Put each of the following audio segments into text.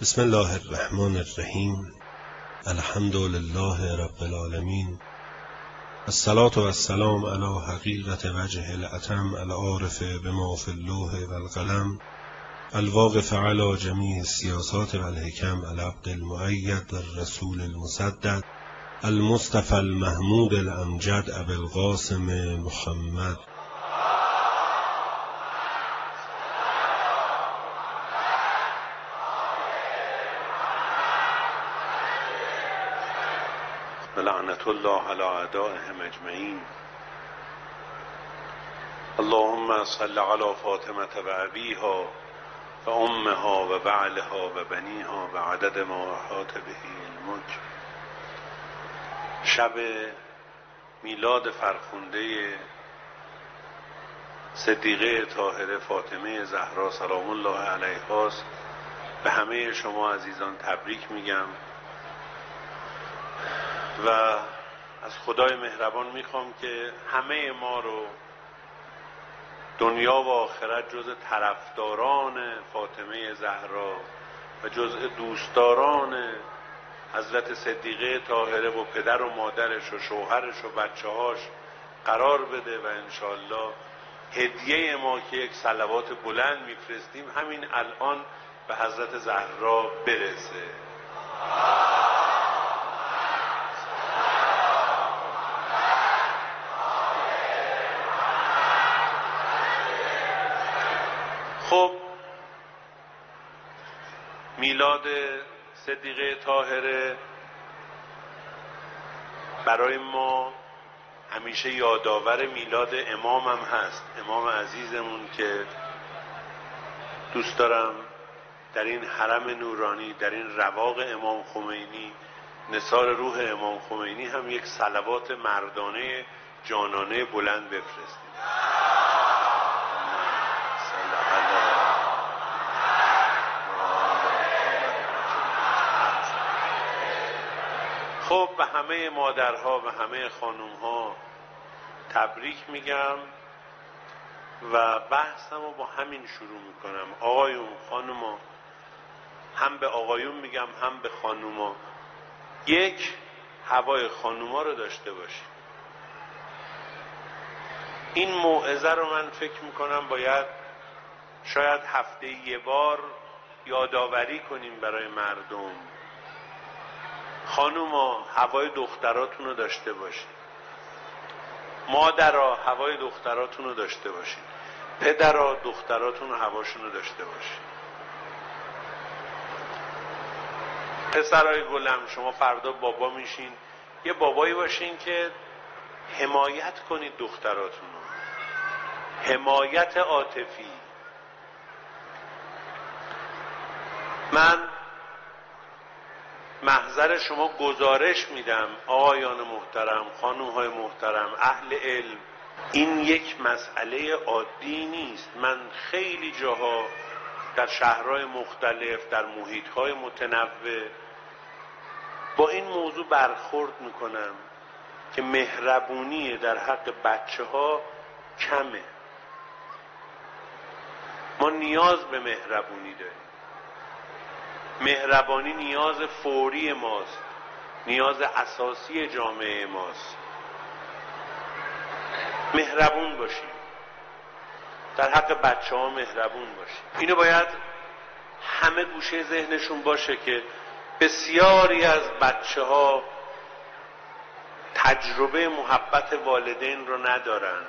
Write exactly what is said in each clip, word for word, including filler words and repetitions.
بسم الله الرحمن الرحیم. الحمد لله رب العالمین. الصلاة و السلام علی حقیقت وجه الاتم العارف بما فی اللوح و القلم الواقف علی جمیع السیاسات و الحکم العبد المؤید و الرسول المسدد المصطفى المحمود الامجد ابی القاسم محمد. لعنت الله علی اعدائهم اجمعین. اللهم صل علی فاطمة و ابیها و امها و بعلها و بنیها و عدد ما احاط به علمک. شب میلاد فرخنده صدیقه طاهره فاطمه زهرا سلام الله علیها است. به همه شما عزیزان تبریک میگم و از خدای مهربان میخوام که همه ما رو دنیا و آخرت جز طرفداران فاطمه زهرا و جز دوستداران حضرت صدیقه طاهره و پدر و مادرش و شوهرش و بچه‌هاش قرار بده و انشالله هدیه ما که یک صلوات بلند میفرستیم همین الان به حضرت زهرا برسه. خب میلاد صدیقه طاهره برای ما همیشه یادآور میلاد امام هم هست، امام عزیزمون که دوست دارم در این حرم نورانی، در این رواق امام خمینی، نثار روح امام خمینی هم یک صلوات مردانه جانانه بلند بفرستیم. خب به همه مادرها و همه خانومها تبریک میگم و بحثم رو با همین شروع میکنم. آقایون خانوما، هم به آقایون میگم هم به خانوما، یک هوای خانوما رو داشته باشیم. این موعظه رو من فکر میکنم باید شاید هفته یه بار یادآوری کنیم برای مردم. خانوما هوای دختراتون رو داشته باشید، مادرها هوای دختراتون رو داشته باشید، پدرها دختراتون رو هواشون رو داشته باشید. پسرای گلم، شما فردا بابا میشین، یه بابایی باشین که حمایت کنید دختراتون رو، حمایت عاطفی. من محضر شما گزارش میدم آقایان محترم، خانومهای محترم، اهل علم، این یک مسئله عادی نیست. من خیلی جاها در شهرهای مختلف، در محیطهای متنوع با این موضوع برخورد میکنم که مهربونی در حق بچه ها کمه. ما نیاز به مهربونی داریم. مهربانی نیاز فوری ماست، نیاز اساسی جامعه ماست. مهربون باشیم، در حق بچه ها مهربون باشیم. اینو باید همه گوشه ذهنشون باشه که بسیاری از بچه ها تجربه محبت والدین رو ندارن،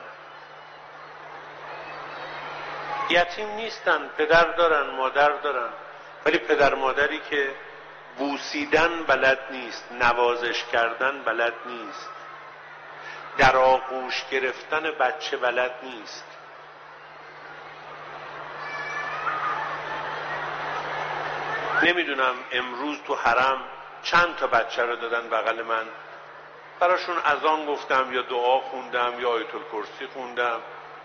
یتیم نیستن، پدر دارن مادر دارن، ولی پدر مادری که بوسیدن بلد نیست، نوازش کردن بلد نیست، در آغوش گرفتن بچه بلد نیست. نمیدونم امروز تو حرم چند تا بچه رو دادن بغل من، براشون اذان گفتم یا دعا خوندم یا آیت الکرسی خوندم.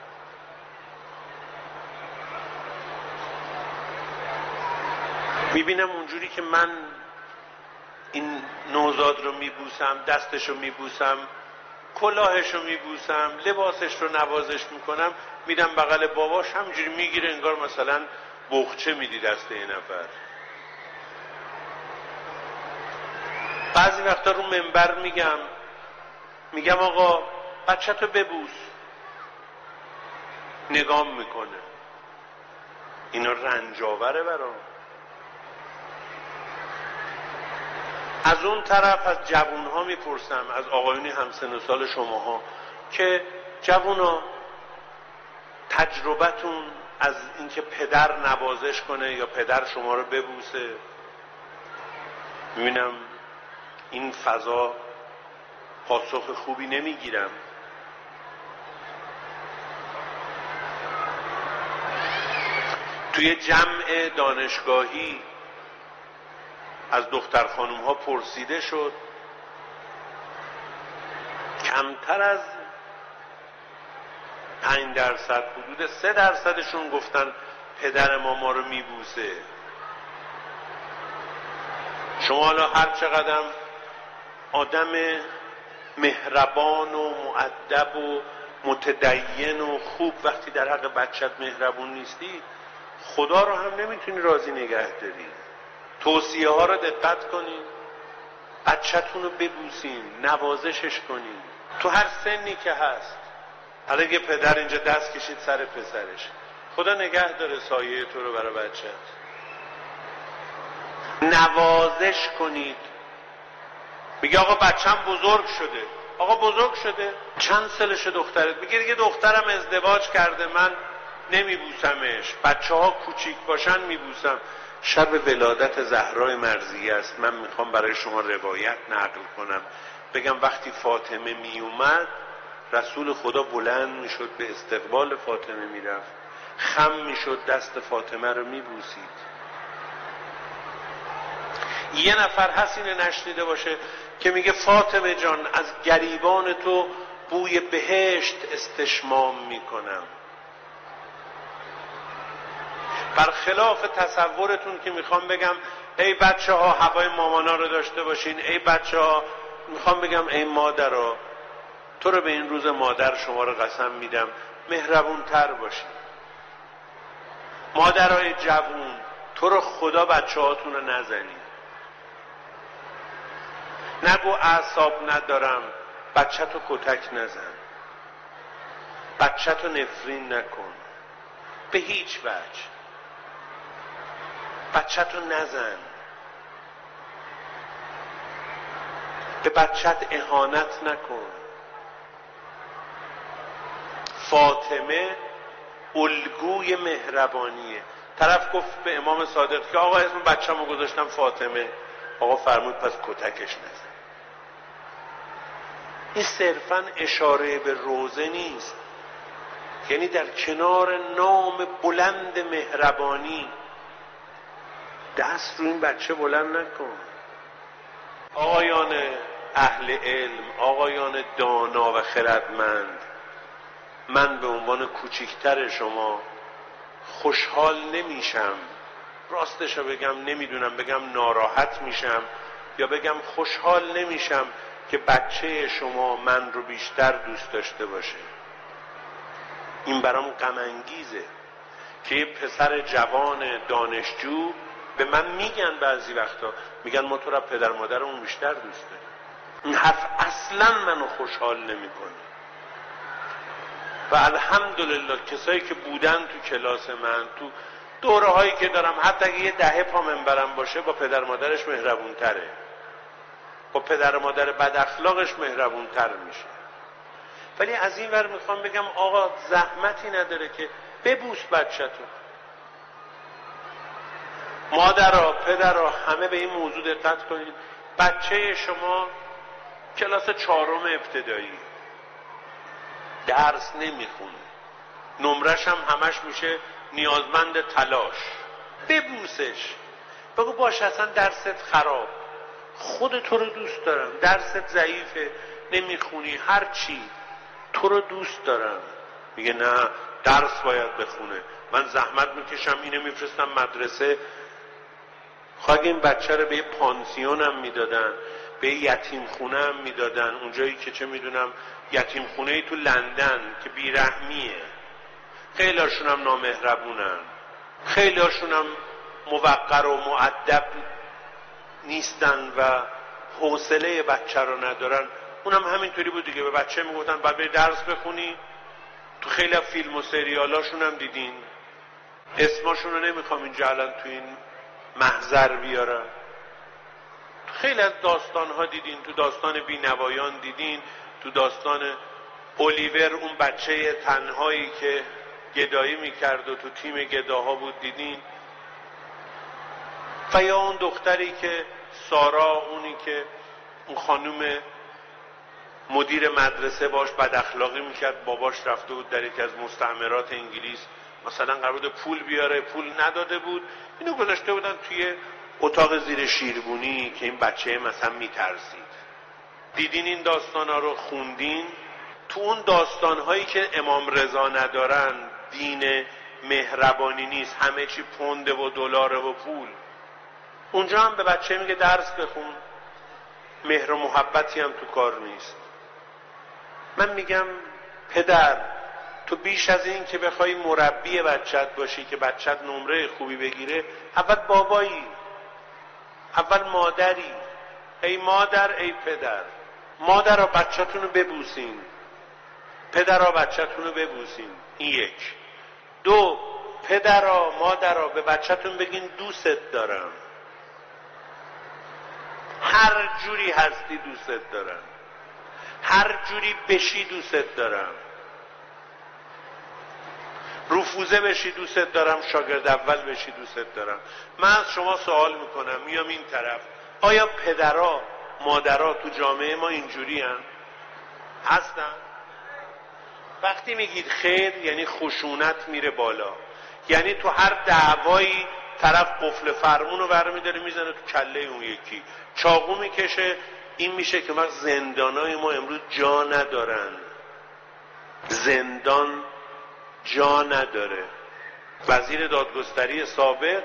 میبینم اونجوری که من این نوزاد رو میبوسم، دستش رو میبوسم، کلاهش رو میبوسم، لباسش رو نوازش میکنم، میدم بغل باباش، همینجوری میگیره انگار مثلا بخچه میدی دست یه نفر. بعضی وقتا رو منبر میگم میگم آقا بچه‌تو ببوس، نگام میکنه. اینا رنجاوره برام. از اون طرف از جوانها میپرسم، از آقایونی همسن و سال شماها، که جوونا تجربتون از اینکه پدر نوازش کنه یا پدر شما رو ببوسه، میبینم این فضا پاسخ خوبی نمیگیرم. توی جمع دانشگاهی از دختر خانم ها پرسیده شد، کمتر از پنج درصد، حدود سه درصدشون گفتن پدر ما ما رو میبوسه. شما حالا هر چقدر آدم مهربان و مؤدب و متدین و خوب وقتی در حق بچت مهربون نیستی، خدا رو هم نمیتونی راضی نگه داری. توصیه ها رو دقت کنین، بچه‌تون رو ببوسین، نوازشش کنین تو هر سنی که هست. حالا یه پدر اینجا دست کشید سر پسرش، خدا نگه داره سایه تو رو برای بچه‌ت. نوازش کنید. میگه آقا بچه‌م بزرگ شده. آقا بزرگ شده؟ چند سالشه دخترت؟ میگه دیگه دخترم ازدواج کرده، من نمیبوسمش، بچه ها کوچیک باشن میبوسم. شب ولادت زهرای مرضیه است. من میخوام برای شما روایت نقل کنم، بگم وقتی فاطمه میومد رسول خدا بلند میشد به استقبال فاطمه میرفت، خم میشد دست فاطمه رو میبوسید. یه نفر هست اینو نشنیده باشه که میگه فاطمه جان از گریبان تو بوی بهشت استشمام میکنم. برخلاف تصورتون که میخوام بگم ای بچه ها هوای مامانا رو داشته باشین، ای بچه ها، میخوام بگم ای مادرها، تو رو به این روز مادر شما رو قسم میدم مهربون تر باشین. مادرای جوون، تو رو خدا بچه هاتون رو نزنین. نگو اعصاب ندارم، بچه تو کتک نزن، بچه تو نفرین نکن به هیچ وجه، بچه تو نزن، به بچت اهانت نکن. فاطمه الگوی مهربانیه. طرف گفت به امام صادق که آقا اسم بچه‌مو گذاشتم فاطمه. آقا فرمود پس کتکش نزن. این صرفاً اشاره به روزه نیست، یعنی در کنار نام بلند مهربانی دست رو این بچه بلند نکن. آقایان اهل علم، آقایان دانا و خردمند، من به عنوان کوچکتر شما خوشحال نمیشم، راستشو بگم نمیدونم بگم ناراحت میشم یا بگم خوشحال نمیشم که بچه شما من رو بیشتر دوست داشته باشه. این برام غم انگیزه که یه پسر جوان دانشجو به من میگن بعضی وقتا، میگن ما تو را پدر مادرمون بیشتر دوست داریم. این حرف اصلا منو خوشحال نمیکنه. و الحمدلله کسایی که بودن تو کلاس من، تو دوره هایی که دارم، حتی اگه یه دهه پا منبرم باشه، با پدر مادرش مهربون تره، با پدر مادر بد اخلاقش مهربون تر میشه. ولی از این ور میخوام بگم آقا زحمتی نداره که ببوس بچه‌تو. مادرها، پدرها، همه به این موضوع دقت کنید. بچه شما کلاس چهارم ابتدایی درس نمیخونه، نمرش هم همش میشه نیازمند تلاش. ببوسش، بگو باش اصلا درست خراب، خود تو رو دوست دارم، درست ضعیفه نمیخونی، هر چی تو رو دوست دارم. میگه نه درس باید بخونه، من زحمت میکشم اینو میفرستم مدرسه. خواهد این بچه رو به یه پانسیون هم میدادن، به یتیم خونه هم میدادن، اونجایی که چه میدونم یتیم خونه ای تو لندن که بیرحمیه. خیلی هاشون هم نامهربونن، خیلی هاشون هم موقر و مؤدب نیستن و حوصله بچه رو ندارن. اونم همینطوری بود دیگه، به بچه میگفتن باید بری درس بخونی. تو خیلی از فیلم و سریالاشون هم دیدین، اسماشون رو نمیخوام اینجا الان تو این محضر بیارم. تو خیلی از داستان ها دیدین، تو داستان بینوایان دیدین، تو داستان اولیور اون بچه تنهایی که گدایی میکرد و تو تیم گداها بود دیدین، و یا اون دختری که سارا، اونی که اون خانوم مدیر مدرسه باش بد اخلاقی میکرد، باباش رفته بود در یکی از مستعمرات انگلیس، مثلا قرار بود پول بیاره، پول نداده بود، اینو گذاشته بودن توی اتاق زیر شیربونی که این بچه مثلا میترسید. دیدین این داستانا رو؟ خوندین؟ تو اون داستانهایی که امام رضا ندارن، دین مهربانی نیست، همه چی پونده و دلاره و پول، اونجا هم به بچه میگه درس بخون، مهر و محبتی هم تو کار نیست. من میگم پدر، تو بیش از این که بخوای مربی بچت باشی که بچت نمره خوبی بگیره، اول بابایی، اول مادری. ای مادر، ای پدر، مادر را بچه‌تون رو ببوسین، پدر را بچه‌تون رو ببوسین. این یک. دو، پدر را مادر را به بچه‌تون بگین دوستت دارم، هر جوری هستی دوستت دارم، هر جوری بشی دوستت دارم، رفوزه بشی دوستت دارم، شاگرد اول بشی دوستت دارم. من از شما سوال میکنم، میام این طرف، آیا پدرها مادرها تو جامعه ما اینجوری هن؟ هستن؟ وقتی میگید خیر یعنی خشونت میره بالا، یعنی تو هر دعوایی طرف قفل فرمون رو برمیداره میزنه تو کله اون یکی، چاقو میکشه. این میشه که وقت زندانای ما امروز جا ندارن، زندان جا نداره. وزیر دادگستری سابق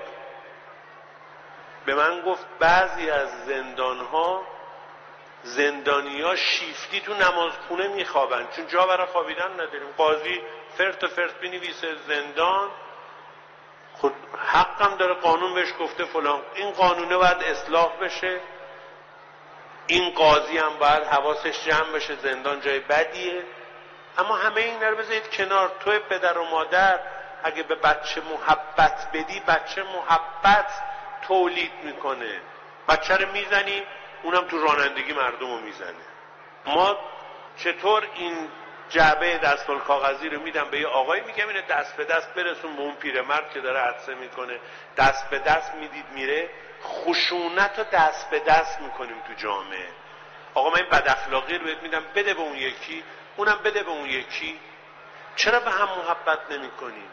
به من گفت بعضی از زندانها زندانیا شیفتی تو نمازخونه میخوابن چون جا برای خوابیدن نداریم. قاضی فرت فرت بنویسه زندان، خود حقم داره، قانون بهش گفته فلان، این قانونه باید اصلاح بشه، این قاضی هم باید حواسش جمع بشه، زندان جای بدیه. اما همه این رو بذارید کنار. توی پدر و مادر اگه به بچه محبت بدی، بچه محبت تولید میکنه. بچه رو میزنی، اونم تو رانندگی مردم رو میزنه. ما چطور این جعبه دستمال کاغذی رو میدم به یه آقای، میگم اینه دست به دست برسون به اون پیرمرد که داره عطسه میکنه، دست به دست میدید میره. خشونت رو دست به دست میکنیم تو جامعه. آقا من این بد اخلاقی رو بهت میدم، بده به اون یکی، اونم بده به اون یکی. چرا به هم محبت نمی کنیم؟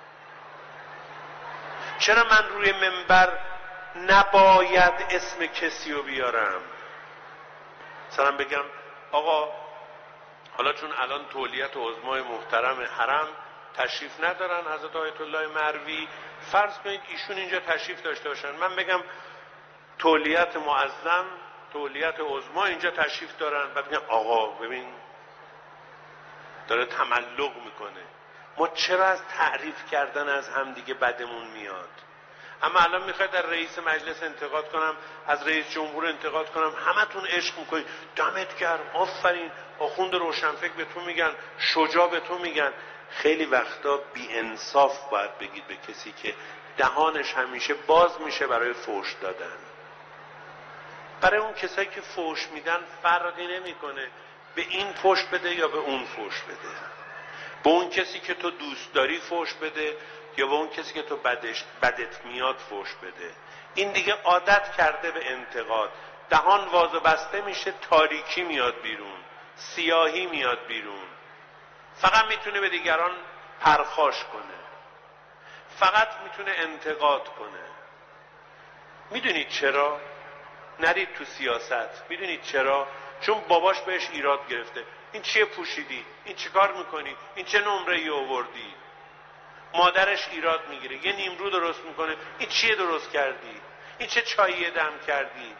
چرا من روی منبر نباید اسم کسی رو بیارم؟ مثلا بگم آقا حالا چون الان تولیت عظمای محترم حرم تشریف ندارن، حضرت آیت الله مروی، فرض کنید ایشون اینجا تشریف داشته باشن، من بگم تولیت معظم، تولیت عظما اینجا تشریف دارن، بعد بگم آقا ببین داره تملق میکنه. ما چرا از تعریف کردن از همدیگه بدمون میاد؟ اما الان میخواید در رئیس مجلس انتقاد کنم، از رئیس جمهور انتقاد کنم، همتون عشق میکنید، دمت گرم، آفرین، آخوند روشنفکر به تو میگن، شجاع به تو میگن. خیلی وقتا بی انصاف باید بگید به کسی که دهانش همیشه باز میشه برای فحش دادن. برای اون کسایی که فحش میدن فرقی نمیکنه به این فحش بده یا به اون فحش بده، به اون کسی که تو دوست داری فحش بده یا به اون کسی که تو بدش بدت میاد فحش بده. این دیگه عادت کرده به انتقاد، دهان واز و بسته میشه، تاریکی میاد بیرون، سیاهی میاد بیرون، فقط میتونه به دیگران پرخاش کنه، فقط میتونه انتقاد کنه. میدونید چرا؟ نرید تو سیاست. میدونید چرا؟ چون باباش بهش ایراد گرفته، این چیه پوشیدی؟ این چی کار میکنی؟ این چه نمره ای آوردی؟ مادرش ایراد میگیره، یه نیمرو درست میکنه، این چیه درست کردی؟ این چه چایی دم کردی؟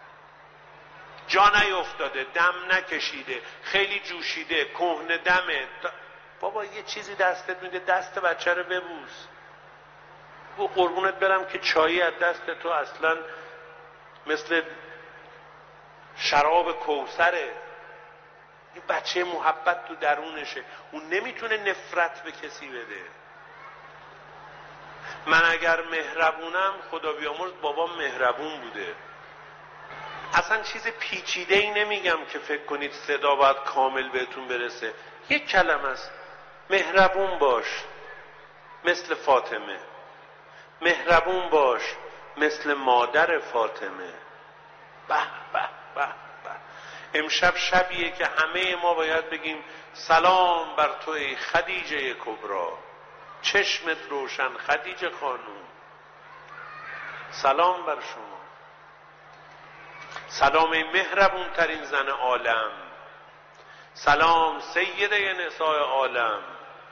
جا نیفتاده، دم نکشیده، خیلی جوشیده، کهنه دمه. بابا یه چیزی دستت میده، دست بچه رو ببوس. و قربونت برم که چایی از دست تو اصلا مثل شراب کوثره. این بچه محبت تو درونشه، اون نمیتونه نفرت به کسی بده. من اگر مهربونم، خدا بیامرز بابام مهربون بوده. اصلا چیز پیچیده ای نمیگم که فکر کنید صدا باید کامل بهتون برسه. یک کلمه است، مهربون باش مثل فاطمه، مهربون باش مثل مادر فاطمه. به به به به. امشب شبیه که همه ما باید بگیم سلام بر تو ای خدیجه کبرا، چشمت روشن خدیجه خانوم، سلام بر شما. سلام ای مهربون ترین زن عالم، سلام سیده نساء عالم،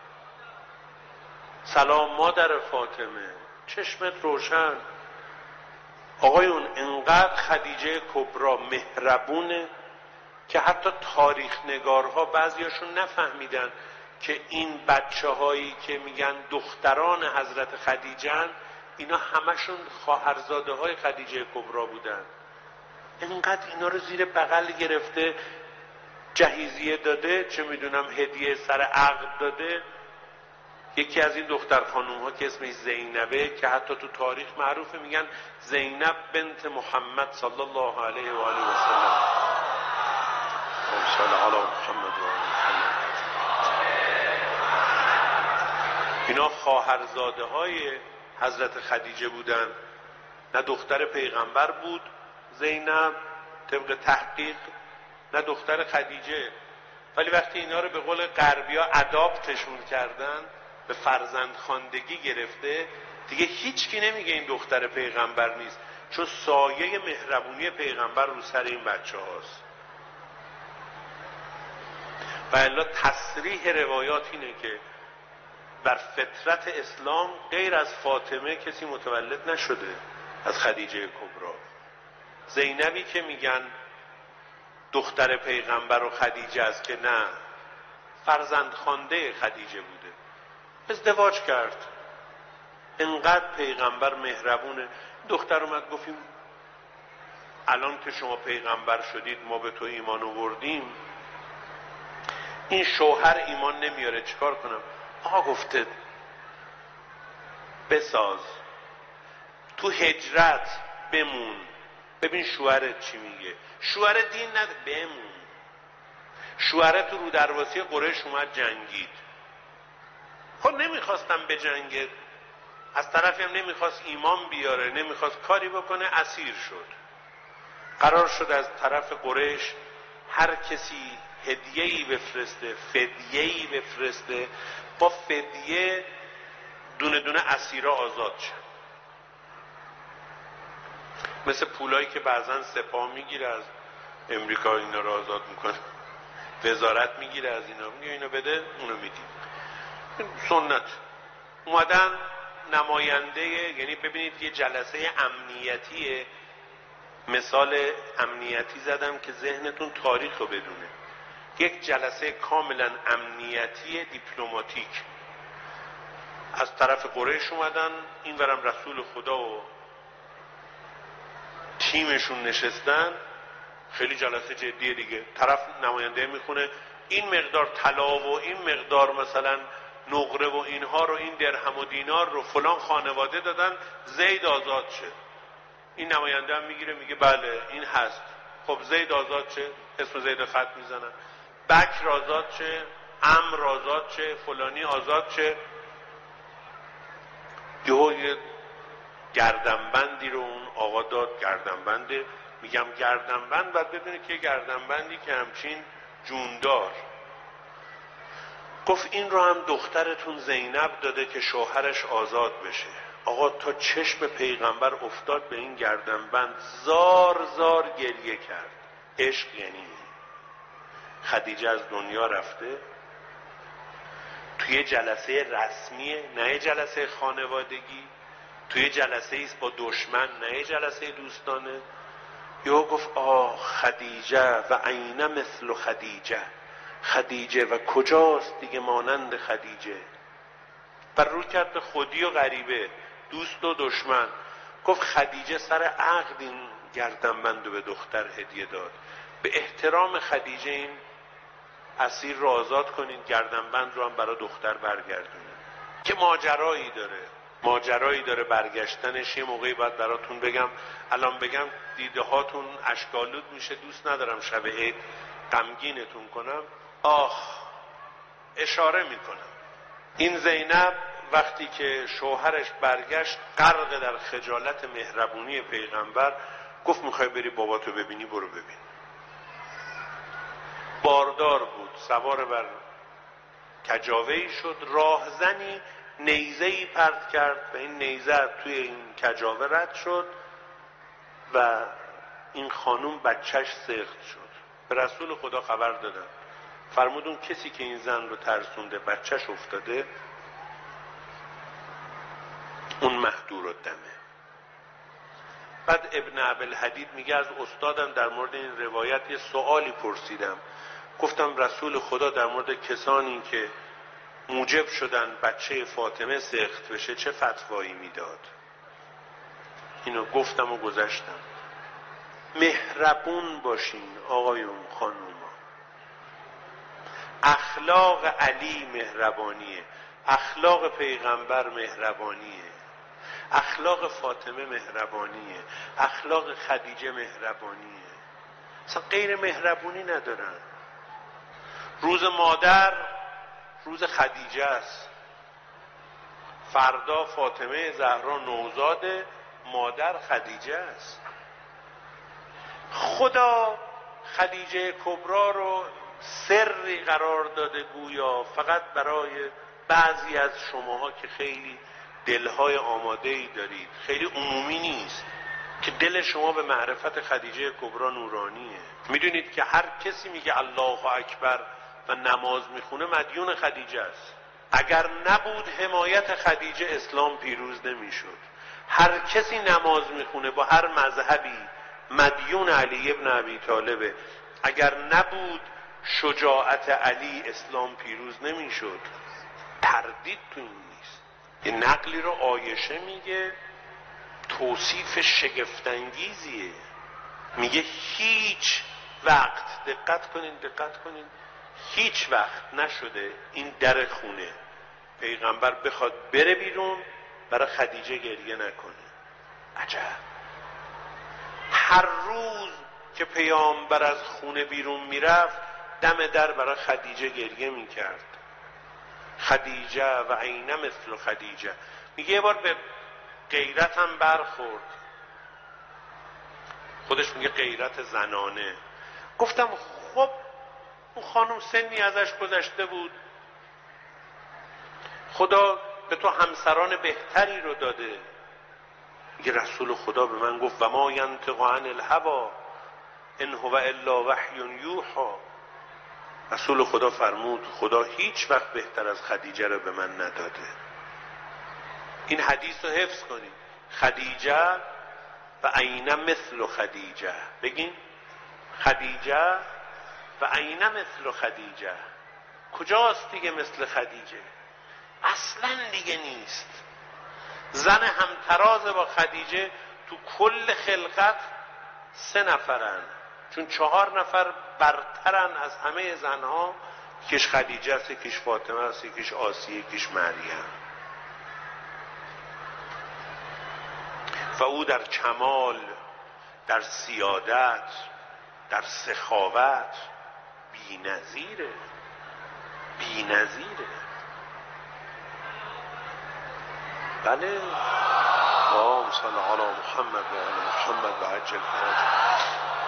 سلام مادر فاطمه، چشمت روشن. آقایون انقدر خدیجه کبرا مهربونه که حتی تاریخ نگارها بعضیاشون نفهمیدن که این بچه هایی که میگن دختران حضرت خدیجه‌اند، اینا همشون خواهرزاده های خدیجه کبرا بودن. اینقدر اینا رو زیر بغل گرفته، جهیزیه داده، چه میدونم هدیه سر عقد داده. یکی از این دختر خانوم ها که اسمش زینبه، که حتی تو تاریخ معروفه، میگن زینب بنت محمد صلی الله علیه و آله و سلم. صلی علی محمد و آله محمد. اینا خواهرزاده های حضرت خدیجه بودن. نه دختر پیغمبر بود زینب طبق تحقیق، نه دختر خدیجه. ولی وقتی اینا رو به قول غربیا اداپتشون کردن، به فرزند خواندگی گرفته، دیگه هیچ کی نمیگه این دختر پیغمبر نیست، چون سایه مهربونی پیغمبر رو سر این بچه هاست. و الا تصریح روایات اینه که بر فطرت اسلام غیر از فاطمه کسی متولد نشده از خدیجه کبرا. زینبی که میگن دختر پیغمبر و خدیجه است، که نه، فرزند خوانده خدیجه بوده، ازدواج کرد. انقدر پیغمبر مهربونه. دختر اومد گفتیم الان که شما پیغمبر شدید ما به تو ایمان آوردیم، این شوهر ایمان نمیاره، چیکار کنم؟ آقا گفته بساز، تو هجرت بمون، ببین شوهرت چی میگه. شوهر دین نده، بمون. شوهرت رو درواسی قریش اومد جنگید، خب نمیخواستم به جنگه، از طرفی هم نمیخواست ایمان بیاره، نمیخواست کاری بکنه، اسیر شد. قرار شد از طرف قریش هر کسی هدیه‌ای بفرسته، فدیه‌ای بفرسته، با فدیه دونه دونه اسیرا آزاد شد. مثل پولایی که بعضن سپاه میگیره از امریکا، اینا رو آزاد میکنه، وزارت میگیره از اینا، میگه اینو بده، اونو میدی. سنت اومدن نماینده، یعنی ببینید یه جلسه امنیتیه، مثال امنیتی زدم که ذهنتون تاریخ رو بدونه. یک جلسه کاملا امنیتی دیپلماتیک از طرف قریش اومدن، این ورم رسول خدا و تیمشون نشستن. خیلی جلسه جدیه دیگه. طرف نماینده میخونه این مقدار طلا و این مقدار مثلا نقره و اینها رو، این درهم و دینار رو فلان خانواده دادن، زید آزاد شد. این نماینده هم میگیره میگه بله این هست. خب زید آزاد شه، اسم زید خط میزنن. بکر آزاد شه، عمرو آزاد شه، فلانی آزاد شه. یهو یه گردنبندی رو اون آقا داد، گردنبنده، میگم گردنبند باید بدونی که گردنبندی که همچین جوندار. گفت این رو هم دخترتون زینب داده که شوهرش آزاد بشه. آقا تا چشم پیغمبر افتاد به این گردنبند، زار زار گریه کرد. عشق یعنی خدیجه از دنیا رفته، توی جلسه رسمیه، نه جلسه خانوادگی، توی جلسه ایست با دشمن، نه جلسه دوستانه. یا گفت آه خدیجه و عین مثل خدیجه، خدیجه و کجاست دیگه مانند خدیجه. بر رو کرد به خودی و غریبه، دوست و دشمن. گفت خدیجه سر عقد این گردنبند رو به دختر هدیه داد. به احترام خدیجه این اسیر رو آزاد کنید، گردنبند رو هم برای دختر برگردونید. که ماجرایی داره، ماجرایی داره برگشتنش. یه موقعی باید براتون بگم، الان بگم دیده هاتون اشکالود میشه، دوست ندارم شب عید غمگینتون کنم. آخ، اشاره میکنم. این زینب وقتی که شوهرش برگشت غرق در خجالت مهربونی پیغمبر، گفت میخوای بری باباتو ببینی؟ برو ببین. باردار بود، سوار بر کجاوه‌ای شد، راهزنی نیزه‌ای پرت کرد و این نیزه توی این کجاوه رد شد و این خانوم بچهش سخت شد. به رسول خدا خبر دادن، فرمودون کسی که این زن رو ترسونده بچهش افتاده، اون مهدور الدمه. بعد ابن ابوالحدید میگه از استادم در مورد این روایت یه سوالی پرسیدم، گفتم رسول خدا در مورد کسانی که موجب شدن بچه فاطمه سخت بشه چه فتوایی میداد؟ اینو گفتم و گذشتم. مهربون باشین آقایون خانوما. اخلاق علی مهربانیه، اخلاق پیغمبر مهربانیه، اخلاق فاطمه مهربانیه، اخلاق خدیجه مهربانیه. اصلا غیر مهربونی ندارن. روز مادر روز خدیجه است. فردا فاطمه زهرا نوزاده، مادر خدیجه است. خدا خدیجه کبرا رو سری قرار داده، گویا فقط برای بعضی از شماها که خیلی دلهای آماده‌ای دارید، خیلی عمومی نیست که دل شما به معرفت خدیجه کبرا نورانیه. میدونید که هر کسی میگه الله اکبر و نماز میخونه مدیون خدیجه است. اگر نبود حمایت خدیجه اسلام پیروز نمیشد. هر کسی نماز میخونه با هر مذهبی مدیون علی ابن ابی طالبه. اگر نبود شجاعت علی اسلام پیروز نمیشد. تردید تو این نیست. یه نقلی رو عایشه میگه، توصیف شگفت‌انگیزیه. میگه هیچ وقت، دقت کنین دقت کنین، هیچ وقت نشده این در خونه پیغمبر بخواد بره بیرون برای خدیجه گریه نکنه. عجب. هر روز که پیامبر از خونه بیرون میرفت دم در برای خدیجه گریه میکرد. خدیجه و عین مثل خدیجه. میگه یه بار به غیرتم برخورد، خودش میگه غیرت زنانه. گفتم خب اون خانم سنی ازش گذشته بود، خدا به تو همسران بهتری رو داده. میگه رسول خدا به من گفت و ما ینطق عن الهوی ان هو الا وحی یوحی. رسول خدا فرمود خدا هیچ وقت بهتر از خدیجه رو به من نداده. این حدیث رو حفظ کنید. خدیجه و عین مثل خدیجه. بگین خدیجه و عین مثل خدیجه. کجاست دیگه مثل خدیجه؟ اصلا دیگه نیست. زن همتراز با خدیجه تو کل خلقت سه نفرن، چون چهار نفر برترن از همه زنها. یکیش خدیجه است، یکیش فاطمه است، یکیش آسیه، یکیش مریم. و او در کمال، در سیادت، در سخاوت بی نظیره. بی نظیره. بله. اللهم صل علی محمد و علی محمد و عجل فرجهم.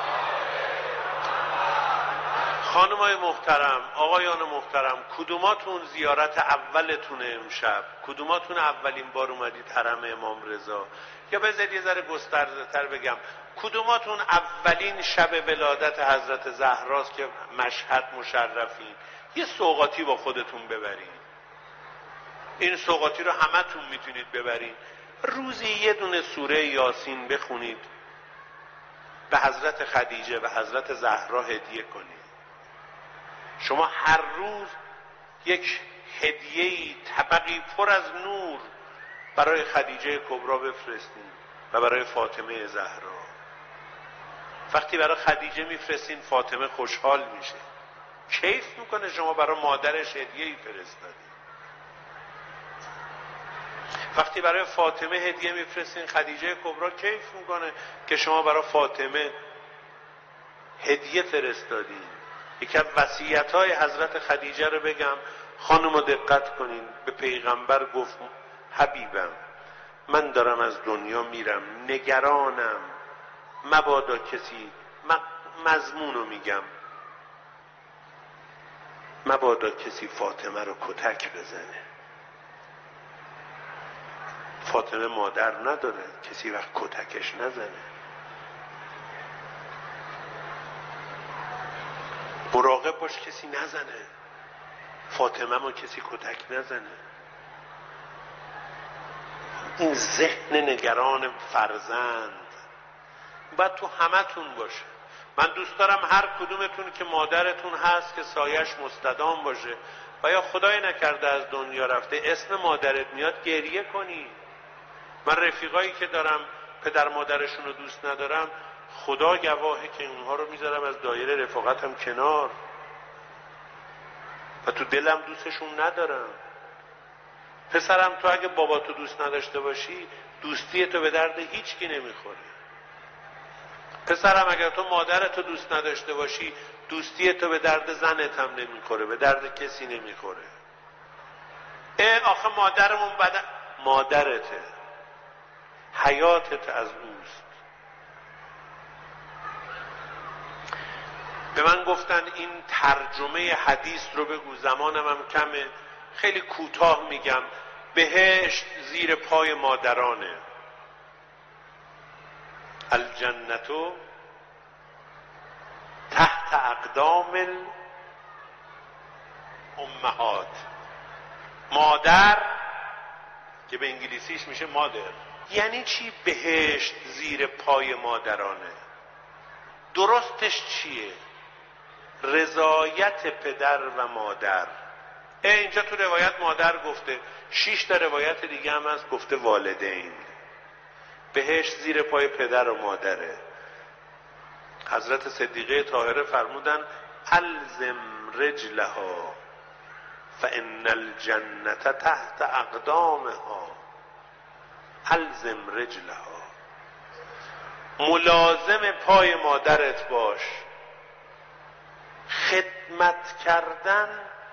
خانمای محترم، آقایان محترم، کدوماتون زیارت اولتونه امشب؟ کدوماتون اولین بار اومدید حرم امام رضا؟ یا بذارید یه ذره گسترده‌تر بگم، کدوماتون اولین شب ولادت حضرت زهراست که مشهد مشرفین؟ یه سوغاتی با خودتون ببرین. این سوغاتی رو همتون میتونید ببرین. روزی یه دونه سوره یاسین بخونید، به حضرت خدیجه و حضرت زهرا هدیه کنید. شما هر روز یک هدیه‌ای، طبقی پر از نور برای خدیجه کبرا بفرستید و برای فاطمه زهرا. وقتی برای خدیجه میفرستین فاطمه خوشحال میشه، کیف میکنه شما برای مادرش هدیه‌ای فرستادین. وقتی برای فاطمه هدیه میفرستین خدیجه کبرا کیف میکنه که شما برای فاطمه هدیه فرستادین. یکی از وصیت‌های حضرت خدیجه رو بگم، خانم دقت کنین، به پیغمبر گفت حبیبم من دارم از دنیا میرم، نگرانم مبادا کسی، مضمون رو میگم، مبادا کسی فاطمه رو کتک بزنه. فاطمه مادر نداره، کسی وقت کتکش نزنه. مراقب باش کسی نزنه، فاطمه ما کسی کتک نزنه. این ذهن نگران فرزند باید تو همتون باشه. من دوست دارم هر کدومتون که مادرتون هست که سایش مستدام باشه و یا خدای نکرده از دنیا رفته اسم مادرت میاد گریه کنی. من رفیقایی که دارم پدر مادرشون رو دوست ندارم، خدا گواهه که اونها رو میذارم از دایره رفاقتم کنار و تو دلم دوستشون ندارم. پسرم تو اگه بابا تو دوست نداشته باشی دوستی تو به درد هیچ کی نمیخوره. پسرم اگر تو مادرتو دوست نداشته باشی دوستی تو به درد زنت هم نمیخوره، به درد کسی نمیخوره. اه آخه مادرمون بد، مادرته، حیاتت از اوست. به من گفتن این ترجمه حدیث رو بگو، زمانم هم کمه، خیلی کوتاه میگم. بهشت زیر پای مادرانه، الجنتو تحت اقدام الامهات. مادر که به انگلیسیش میشه مادر. یعنی چی بهشت زیر پای مادرانه؟ درستش چیه؟ رضایت پدر و مادر. اینجا تو روایت مادر گفته، شش تا روایت دیگه هم هست گفته والدین. بهشت زیر پای پدر و مادره. حضرت صدیقه طاهره فرمودن الزم رجلها فان الجنة تحت اقدامها. الزم رجلها، ملازم پای مادرت باش. خدمت کردن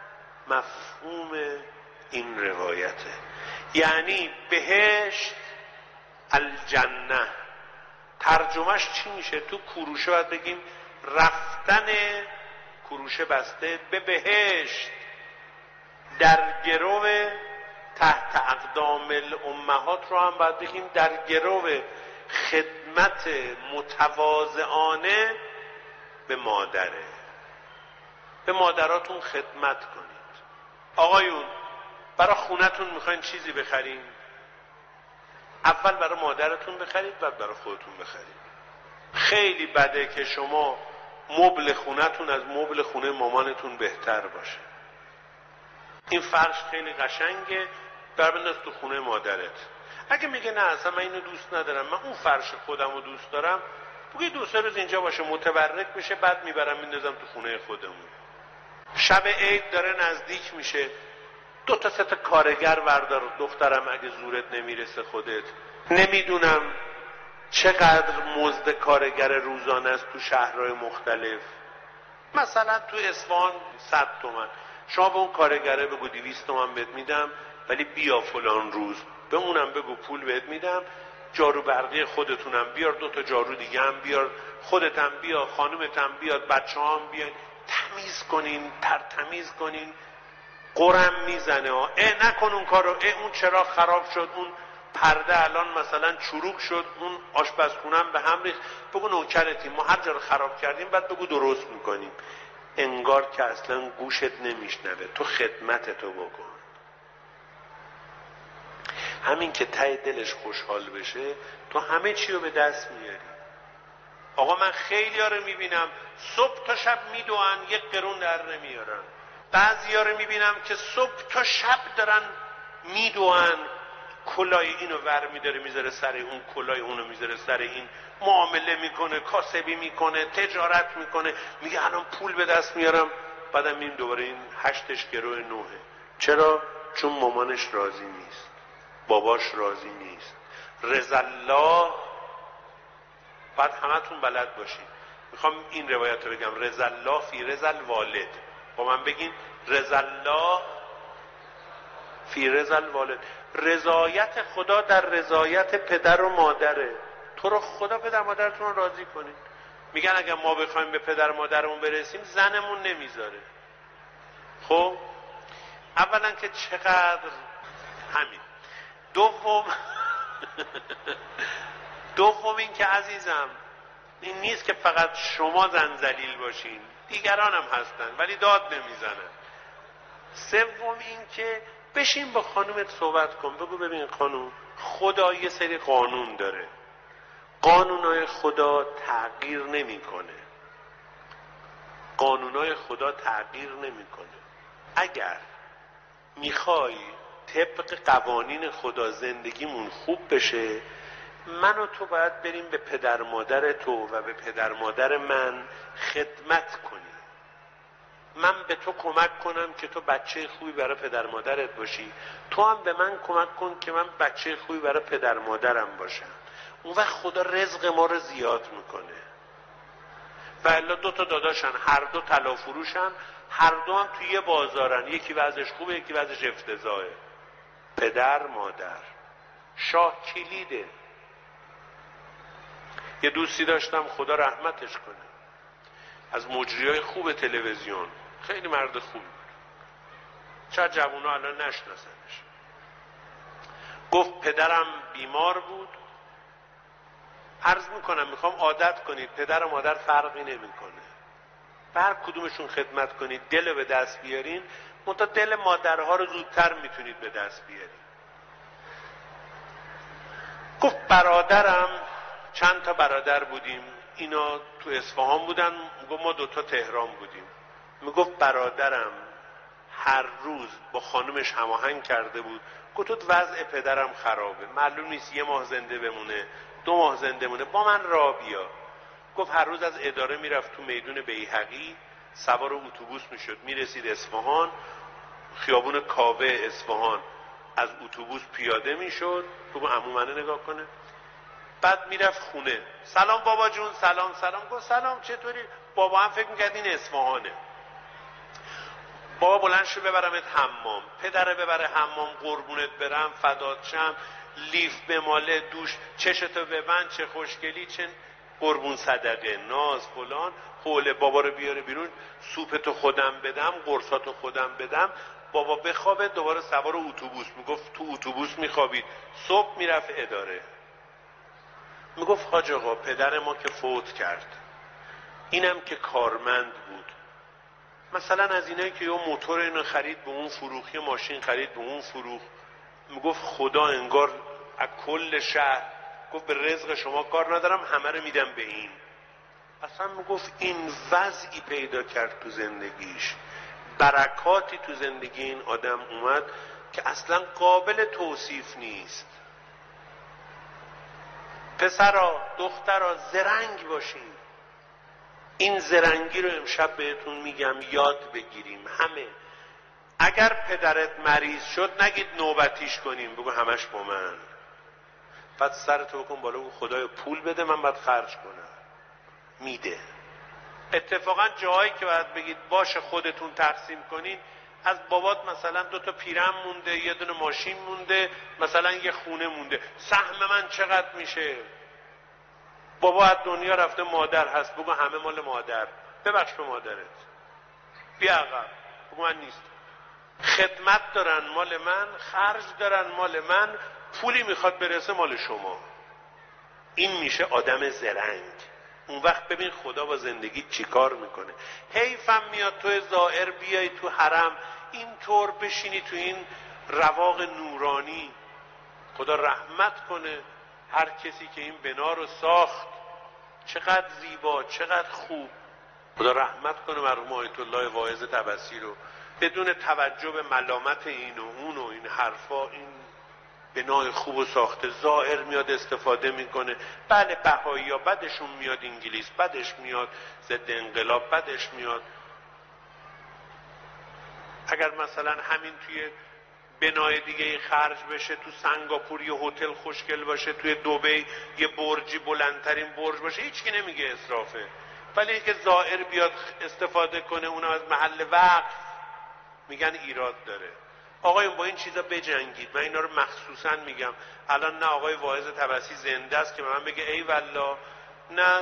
مفهوم این روایته. یعنی بهشت الجنه، ترجمهش چی میشه؟ تو کوروشه باید بگیم رفتن، کوروشه بسته، به بهشت، در گرو تحت اقدام الامهات رو هم باید بگیم در گرو خدمت متواضعانه به مادره. به مادراتون خدمت کنید. آقایون برای خونتون میخواین چیزی بخرین، اول برای مادرتون بخرید بعد برای خودتون بخرید. خیلی بده که شما مبل خونتون از مبل خونه مامانتون بهتر باشه. این فرش خیلی قشنگه، بر بنداز تو خونه مادرت. اگه میگه نه اصلا من اینو دوست ندارم، من اون فرش خودم رو دوست دارم، بگی دو سه روز اینجا باشه متبرک بشه، بعد میبرم میندازم تو خونه خودمون. شب عید داره نزدیک میشه، دو تا سه تا کارگر بردار دخترم اگه زورت نمیرسه خودت. نمیدونم چقدر مزد کارگر روزانه است تو شهرهای مختلف. مثلا تو اصفهان صد تومن، شما به اون کارگره بگو دویست تومن بهت میدم ولی بیا فلان روز. به اونم بگو پول بهت میدم، جارو برقی خودتونم بیار، دو تا جارو دیگه هم بیار، خودتم بیا، خانومتم بیاد، بچه هم بیان، تمیز کنین، تر تمیز کنین. قرم میزنه ها، اه نکن اون کارو، اه اون چراغ خراب شد، اون پرده الان مثلا چروک شد، اون آشپزخونم به هم ریخت، بگو نوکرتیم، ما هر جا رو خراب کردیم بعد بگو درست میکنیم. انگار که اصلا گوشت نمیشنوه. تو خدمت تو بکن. همین که ته دلش خوشحال بشه تو همه چی رو به دست میاری. آقا من خیلی ها رو میبینم صبح تا شب میدوئن یک قرون در نمیارن. بعضی ها رو میبینم که صبح تا شب دارن میدوئن کلاه اینو ور میداره میذاره سر اون، کلاه اونو میذاره سر این، معامله میکنه، کاسبی میکنه، تجارت میکنه، میگه الان پول به دست میارم، بعدم میریم دوباره این هشتش گروه نوهه. چرا؟ چون مامانش راضی نیست، باباش راضی نیست. رضا الله بعد همتون بلد باشین. میخوام این روایت رو بگم، رضا الله فی رضا الوالد. با من بگین رضا الله فی رضا الوالد. رضایت خدا در رضایت پدر و مادره. تو رو خدا پدر مادرتون رو راضی کنید. میگن اگر ما بخوایم به پدر مادرمون برسیم زنمون نمیذاره. خب اولا که چقدر همین. دوم دوم این که عزیزم این نیست که فقط شما زنجلیل باشین، دیگران هم هستن ولی داد نمیزنن. سوم این که بشین با خانومت صحبت کن، بگو ببین خانوم خدا یه سری قانون داره، قانونای خدا تغییر نمیکنه، قانونای خدا تغییر نمیکنه. اگر میخوای طبق قوانین خدا زندگیمون خوب بشه، من و تو باید بریم به پدر مادر تو و به پدر مادر من خدمت کنیم. من به تو کمک کنم که تو بچه خوبی برای پدر مادرت باشی، تو هم به من کمک کن که من بچه خوبی برای پدر مادرم باشم. اون وقت خدا رزق ما رو زیاد میکنه. و الا دو تا داداشن، هر دو طلا فروشن، هر دو هم توی یه بازارن، یکی وضعش خوبه یکی وضعش افتضاحه. پدر مادر شاه کلیده. یه دوستی داشتم خدا رحمتش کنه، از مجریای خوب تلویزیون، خیلی مرد خوبی بود، چه جوونا الان نشناسنش. گفت پدرم بیمار بود، عرض میکنم میخوام عادت کنید پدر و مادر فرقی نمیکنه، هر کدومشون خدمت کنید، دل به دست بیارین، منتها دل مادرها رو زودتر میتونید به دست بیارین. گفت برادرم، چند تا برادر بودیم، اینا تو اصفهان بودن، میگفت ما دوتا تهران بودیم. میگفت برادرم هر روز با خانومش هماهنگ کرده بود، گفت وضع پدرم خرابه، معلوم نیست یه ماه زنده بمونه دو ماه زنده مونه، با من را بیا. گفت هر روز از اداره میرفت تو میدون بیهقی، سوار اتوبوس میشد میرسید اصفهان، خیابون کاوه اصفهان، از اتوبوس پیاده میشد، تو عمو منه نگاه کنه، بعد میرفت خونه، سلام بابا جون، سلام سلام. گفت سلام چطوری؟ بابا هم فکر میکرد این اصفهانه. بابا بلند شو ببرمت حمام، پدره ببره حمام، قربونت برم فدات شم، لیف بماله، دوش چشتو ببند، چه خوشگلی، چه قربون صدقه، ناز فلان، حوله بابا رو بیاره بیرون، سوپتو خودم بدم، قرصاتو خودم بدم، بابا بخوابه، دوباره سوار اتوبوس. میگفت تو اتوبوس میخوابید، صبح میرفت اداره. میگفت حاج آقا پدر ما که فوت کرد، اینم که کارمند بود، مثلا از اینایی که یه موتور اینو خرید به اون فروخ، یه ماشین خرید به اون فروخ، میگفت خدا انگار از کل شهر گفت به رزق شما کار ندارم، همه رو میدم به این. اصلا میگفت این وضعی پیدا کرد تو زندگیش، برکاتی تو زندگی این آدم اومد که اصلا قابل توصیف نیست. پسرا دخترا زرنگ باشین، این زرنگی رو امشب بهتون میگم یاد بگیریم همه. اگر پدرت مریض شد نگید نوبتیش کنیم، بگو همش با من، بعد سرتو بکن بالا بگو خدایا پول بده من باید خرج کنم، میده. اتفاقا جایی که باید بگید باشه خودتون تقسیم کنین، از بابات مثلا دو تا پیرم مونده، یه دونه ماشین مونده، مثلا یه خونه مونده، سهم من چقدر میشه؟ بابا از دنیا رفته، مادر هست، بگو همه مال مادر، ببخش به مادرت، بیا عقب، بگو من نیست. خدمت دارن مال من، خرج دارن مال من، پولی میخواد برسه مال شما. این میشه آدم زرنگ. اون وقت ببین خدا با زندگی چی کار میکنه. حیفم میاد تو زائر بیای تو حرم اینطور بشینی تو این رواق نورانی. خدا رحمت کنه هر کسی که این بنا رو ساخت، چقدر زیبا، چقدر خوب. خدا رحمت کنه مرحوم آیت الله واعظ طبسی رو، بدون توجه به ملامت این و اون و این حرفا، این بنای خوب و ساخته، زائر میاد استفاده میکنه. بله بهایی ها بدشون میاد انگلیس، بدش میاد ضد انقلاب، بدش میاد. اگر مثلا همین توی بنای دیگه خرج بشه، تو سنگاپور یه هتل خوشگل باشه، توی دبی یه برجی بلندترین برج باشه، هیچکی نمیگه اسرافه. ولی اینکه زائر بیاد استفاده کنه اونم از محل وقف، میگن ایراد داره. آقایون با این چیزا بجنگید. من اینا رو مخصوصا میگم. الان نه آقای واعظ طبسی زنده است که به من بگه ای والله، نه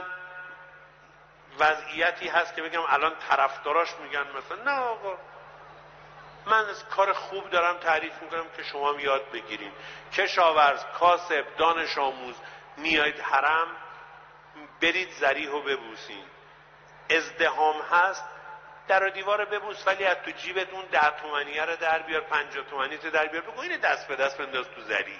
وضعیتی هست که بگم الان طرفداراش میگن مثلا نه آقا، من از کار خوب دارم تعریف میکنم که شما هم یاد بگیرین. کشاورز، کاسب، دانش آموز میایید حرم، برید ذریح رو ببوسین. ازدحام هست، در و دیوار ببوس، ولی از تو جیبت اون ده تومنیه رو در بیار، پنجاه تومنی تو در بیار، بگو اینه دست به دست بنداز تو ذریح.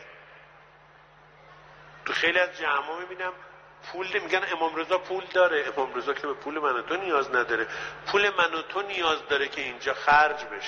تو خیلی از جمعا میبینم پول میگن امام رضا پول داره. امام رضا که به پول من و تو نیاز نداره، پول من و تو نیاز داره که اینجا خرج بشه.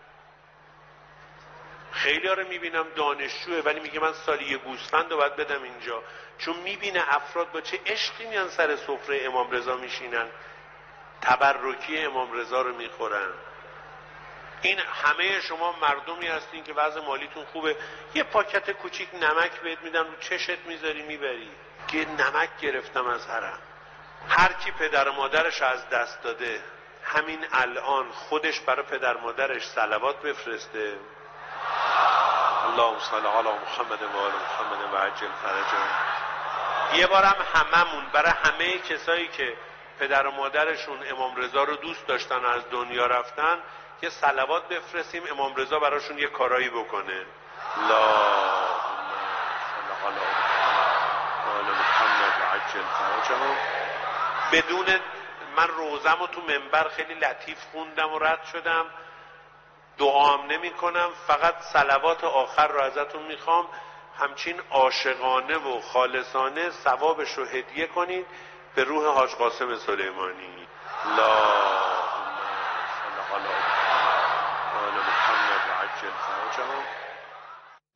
خیلی ها رو میبینم دانشجوه ولی میگه من سالی یه گوسفند رو باید بدم اینجا، چون میبینه افراد با چه عشقی میان سر سفره امام رضا میشینن، تبرکی امام رضا رو میخورن. این همه شما مردمی هستین که وضع مالیتون خوبه، یه پاکت کوچیک نمک بهت میدم، رو چشت میذاری میبری که نمک گرفتم از حرم. هر کی پدر و مادرش از دست داده همین الان خودش برای پدر مادرش صلوات بفرسته. اللهم صل علی محمد و آل محمد و عجل فرجهم. یه بارم هممون برای همه کسایی که پدر و مادرشون امام رضا رو دوست داشتن و از دنیا رفتن یه صلوات بفرستیم، امام رضا براشون یه کارایی بکنه. اللهم صل علی محمد و عجل فرجهم. بدون من روزم رو تو منبر خیلی لطیف خوندم و رد شدم، دعام نمی کنم، فقط صلوات آخر رو ازتون میخوام همچین عاشقانه و خالصانه ثوابش رو هدیه کنید به روح حاج قاسم سلیمانی. لا